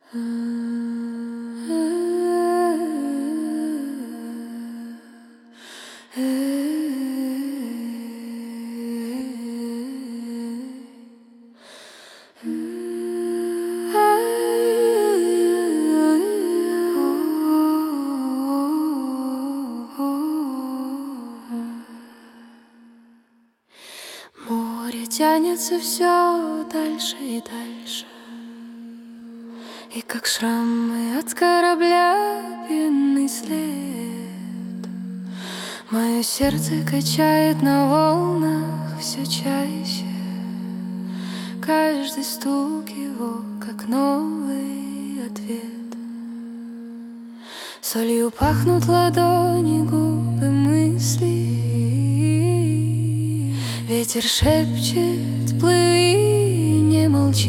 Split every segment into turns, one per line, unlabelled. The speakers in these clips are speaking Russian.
Море тянется все дальше и дальше, и как шрамы от корабля пенный след. Мое сердце качает на волнах все чаще, каждый стук его как новый ответ. Солью пахнут ладони, губы, мысли. Ветер шепчет: плыви, не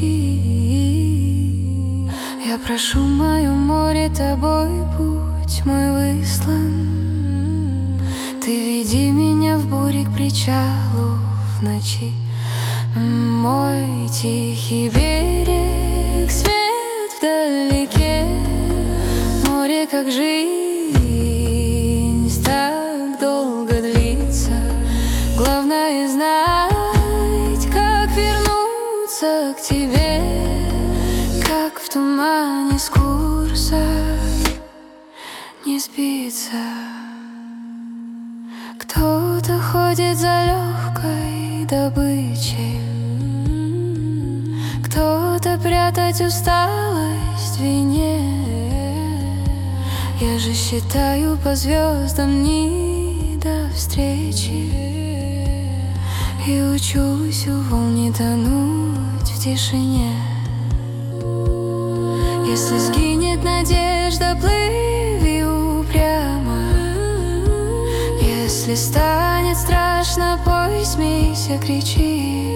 молчи. Я прошу, мое море, тобой путь мой выслан. Ты веди меня в буре к причалу в ночи. Мой тихий берег, свет вдалеке. Море как жизнь, так долго длится. Главное знать, как вернуться к тебе, как в тумане с курса не сбиться. Кто-то ходит за легкой добычей, кто-то прятать усталость в вине. Я же считаю по звездам дни до встречи и учусь у волн не тонуть в тишине. Если сгинет надежда, плыви упрямо. Если станет страшно, пой, смейся, кричи.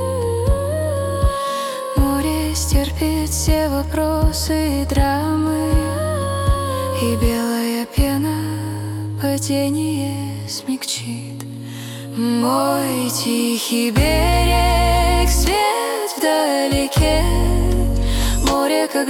Море стерпит все вопросы и драмы, и белая пена падение смягчит. Мой тихий берег, свет вдалеке. Море как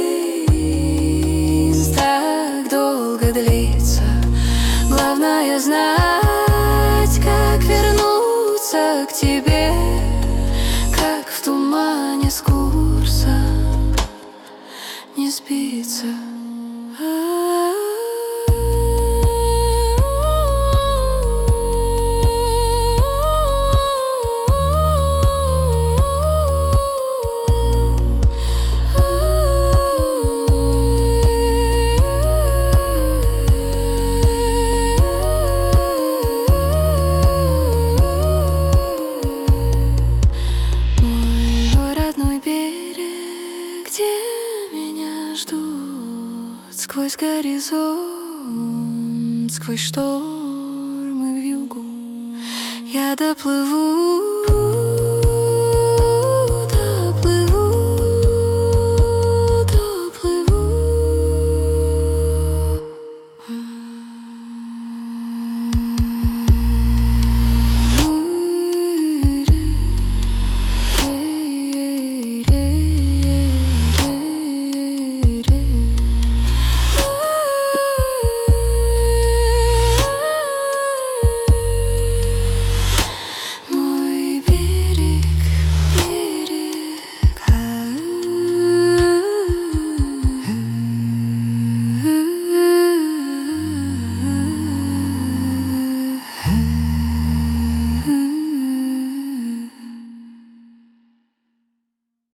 жизнь, так долго длится. Главное знать, как вернуться к тебе, как в тумане с курса не сбиться. Сквозь горизонт, сквозь штормы вьюгу я доплыву.